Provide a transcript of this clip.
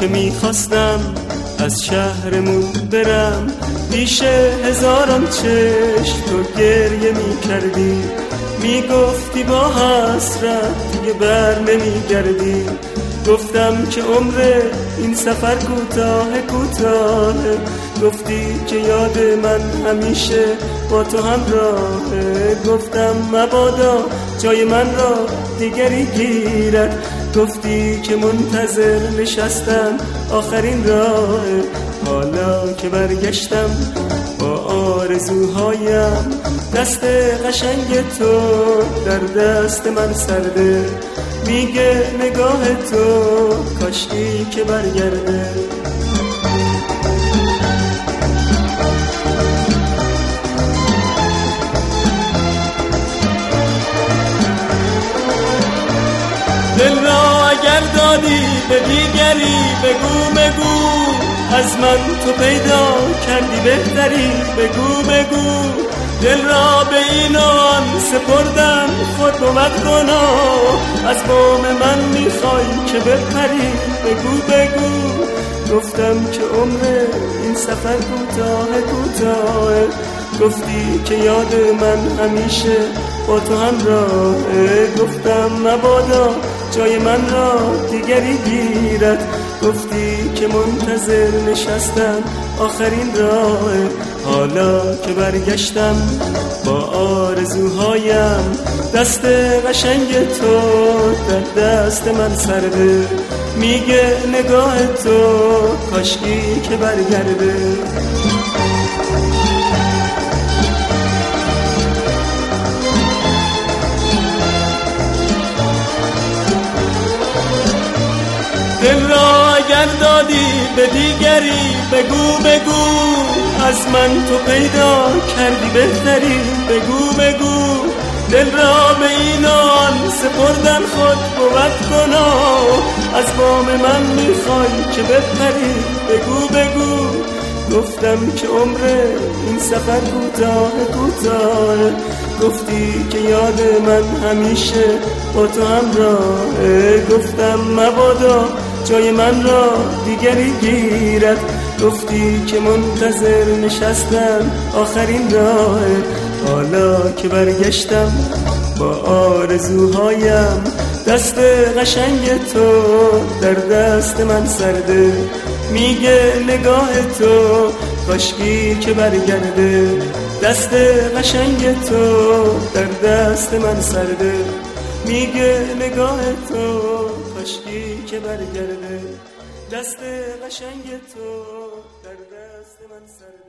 که میخواستم از شهرمون برم، پیش هزاران چشم تو گریه میکردی، میگفتی با حسرت دیگه بر نمیگردی. گفتم که عمر این سفر کوتاه کوتاهه، گفتی که یاد من همیشه با تو همراهه. گفتم مبادا جای من را دیگری گیرد، گفتی که منتظر نشستم آخرین راهه. حالا که برگشتم با آرزوهایم، دست قشنگ تو در دست من سرده، میگه نگاه تو کاشکی که برگرده. دل را اگر دادی به دیگری بگو، از من تو پیدا کردی بهتری بگو. دل را به این آن سپردن خود بود گناه، از بام من میخوای که بپری بگو. گفتم که عمر این سفر کوتاه، گفتی که یاد من همیشه با تو همراهه. گفتم مبادا جای من را دیگری گیرد، گفتی که منتظر نشستم آخرین راهه. حالا که برگشتم با آرزوهایم، دست قشنگ تو در دست من سرده، میگه نگاه تو کاشکی که برگرده. دل را اگر دادی به دیگری بگو، از من تو پیدا کردی بهتری بگو. دل را به این آن سپردن خود بود گناه، از بام من میخوای که بپری بگو. گفتم که عمر این سفر کوتاه، گفتی که یاد من همیشه با تو همراهه. گفتم مبادا جای من را دیگری گیرد، گفتی که منتظر نشستم آخرین راهه. حالا که برگشتم با آرزوهایم، دست قشنگ تو در دست من سرده، میگه نگاه تو کاشکی که برگرده. دست قشنگ تو در دست من سرده، میگه نگاه تو کاشکی که برگرده. دست قشنگ تو در دست من سرده.